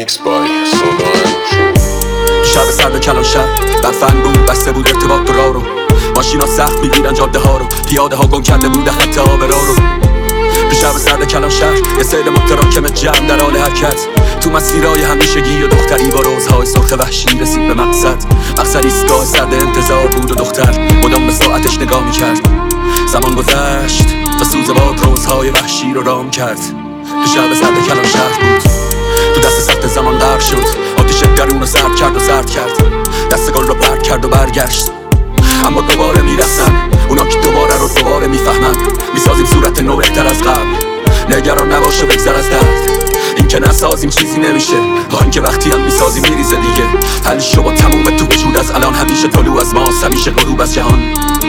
Remix by Solange. شب سرد کلان شهر بدفن بود، بسته بود ارتباط راه رو. ماشینا سخت می‌بینن جاده ها رو، پیاده ها گم کرده بود خط آب راه رو. تو شب سرد کلان شهر یه سیل متراکم جمع در حال حرکت، تو مسیرهای همیشگی و دختری با روزهای سرخ وحشی رسید به مقصد ایستگاه سرد انتظار بود و دختر مدام به ساعتش نگاه میکرد. زمان گذشت و سوز باد روزهای وحشی رو رام کرد. تو شب سرد کلان شهر بود، تو دست سخت زمان غرق شد، آتش درون رو سرد کرد، دست گل رو پرد کرد و برگشت. اما دوباره میرسن اونا که دوباره میفهمن، میسازیم صورت نو بهتر از قبل. نگران نباشه بگذر از درد، این که نسازیم چیزی نمیشه، این که وقتی هم میسازیم میریزه دیگه. حل شو با تموم تو وجود از الان، همیشه طلوع از ماست، همیشه غروب از جهان.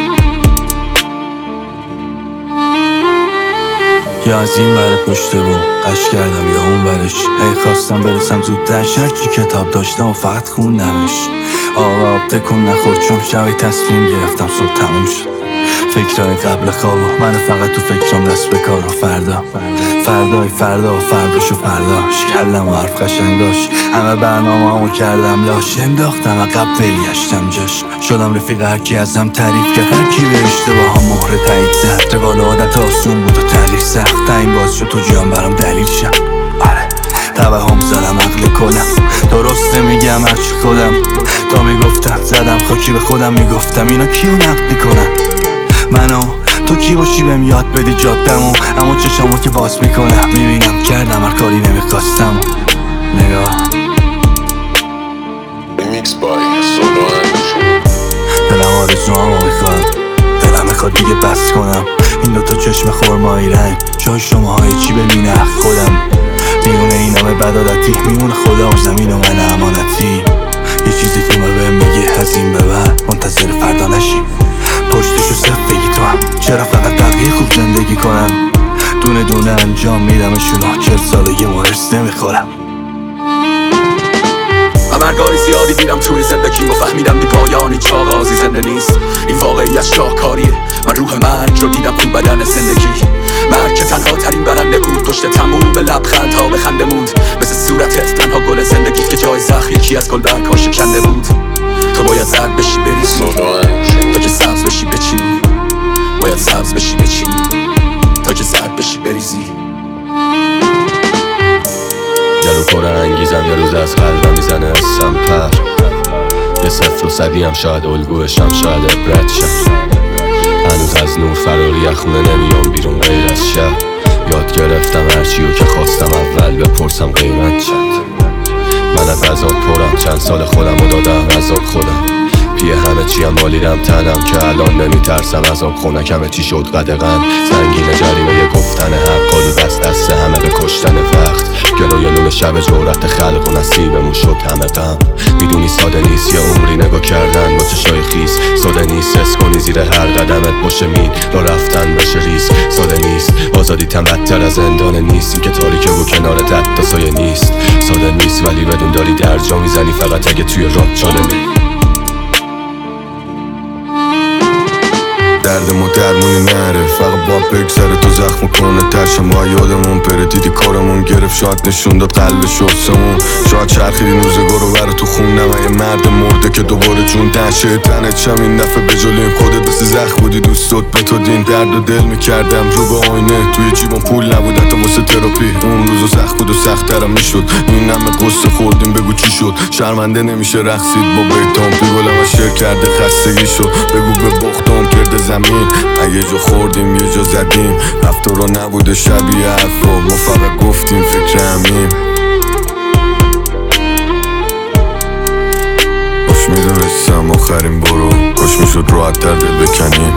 یا از این ور پشت بوم قش کردم یا اون ورش، ای خواستم برسم زودتر، هرچی کتاب داشتم و فقط خوندمش. آب تکون نخورد چون شبی تصمیم گرفتم صبح تموم شد. فکرهای قبل خواب و من فقط تو فکرم دست به کار و فرداش و فرداش کلم و حرف قشنگاش، همه برنامه همو کردم لاش، انداختم عقب ولیشتم جاش. شدم رفیق هرکی ازم تعریف کرد، هرکی به اشتباه ها مهر تایید زد. روال عادت آسون بود و تغییر سخت، این باز شد تو جان برام دلیل شد. آره توهم زدم عقل کلم، درسته میگم هرچی خودم. تا میگفتم زدم خاکی به خودم، میگفتم اینا کیو نقد میکنن؟ منو تو کی باشی بهم یاد بدی جادمو، اما چشمو که باز میکنم میبینم کردم هر کاری نمیخواستم. نگاه Remix by Solange. دلم آرزوامو میخواد، دلم میخواد دیگه بس کنم. این دوتا چشم خرمایی رنگ جای شماهای چی ببینه خودم. میونه این همه بدادتی میمونه خدا و زمین و من امانتی. یه چیزی تو ما بهم میگه از این به بعد منتظر فردا نشی، پشتشو صرف بگی تو هم چرا فقط بقیه خوب زندگی کنن. دونه دونه انجام میدمشونا، 40 ساله یه مارس نمیخورم. مرگاری زیادی دیدم توی زندگی و فهمیدم بی پایانی چه آغازی زنده نیست. این واقعیت شاهکاریه، من روح مرگ رو دیدم تو بدن زندگی. مرگ که تنها ترین برنده بود، پشت تموم به لبخند ها به خنده موند. مثل صورتت تنها گل زندگی که جای زخم یکی از گل برگ ها شکنده بود. تو باید زرد بشی بریزی، تا که سبز بشی بچینی. باید سبز بشی بچینی تا که زرد بشی بریزی. جلو پر انگیزم یه روز از قلبم میزنه اسم پر، یه 0 و 100 هم شاید الگوشم، شاید عبرت شم. هنوز از نور فراری از خونه نمیام بیرون غیر از شب. یاد گرفتم هرچیو که خواستم اول بپرسم قیمت چند. من از عذاب پرم، چند سال خودم رو دادم عذاب خودم. پیه همه چی هم مالیدم تنم که الان نمیترسم عذاب خونک. همه چی شد قدغن سنگین جریمه گفتن حق، قالو دست همه به کشتن وقت. گلوی نون شب جورت خلق و نصیبمون شد همه غم. میدونی ساده نیست یه عمری نگاه کردن با چشای خیس، ساده نیست حس کنی زیر هر قدمت باشه مین را رفتن بشه ریز. ساده نیست آزادی تم بدتر از زندان نیست، این که تاریکه و کنارت حتی سایه نیست. ساده نیست ولی بدون داری درجا میزنی فقط اگه توی راد چالمی. درد ما درمونی نره، فقط با بگذره تو زخم کنه ترشم. ما یادمون پره دیدی کارمون گرفت، شاید نشون داد قلبش حسمون. شاید چرخیدین روزگار رو بره تو خونم، یه مرد مرده که دوباره جون تنشه تنت شم. این دفعه بجلیم خودت مثل زخم بودی، دوستات به تو دین درد و دل میکردم رو به آینه. توی جیبم پول نبود حتی واسه تراپی، اون روزو سخت بود و سخت‌ترم میشد. این همه قصه خوردیم بگو چی شد، شرمنده نمیشه رقصید با بیتام. پیگلم از شعر کرده خستگی شد، بگو به بختم کرده زمین. اگه جا خوردیم یه جا زدیم، رفتارا نبوده شبیه حرفا، ما فقط گفتیم فکر همیم. باش میدونستم آخرین برو، کاش میشد راحت تر دل بکنیم.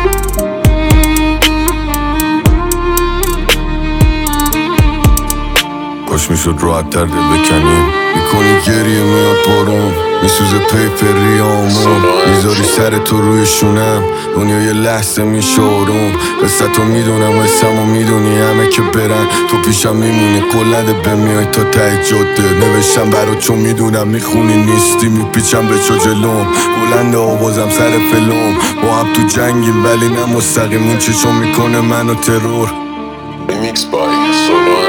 کاش میشد راحت تر دل بکنیم. میکنی گریه میاد بارون، میسوزه پیپر ریامون. میذاری سر تو روی شونم، دنیا یه لحظه میشه آروم. قصه تو میدونم قصه‌مو میدونی، همه که برن تو پیشم میمونی. قلده بمیای تا ته جاده، نوشتم برات چون میدونم میخونی نیستی. میپیچم به چو جلوم، بلند آوازم سر فلوم. با هم تو جنگیم ولی نه مستقیم، اون چشم میکنه منو ترور. Remix by Solange.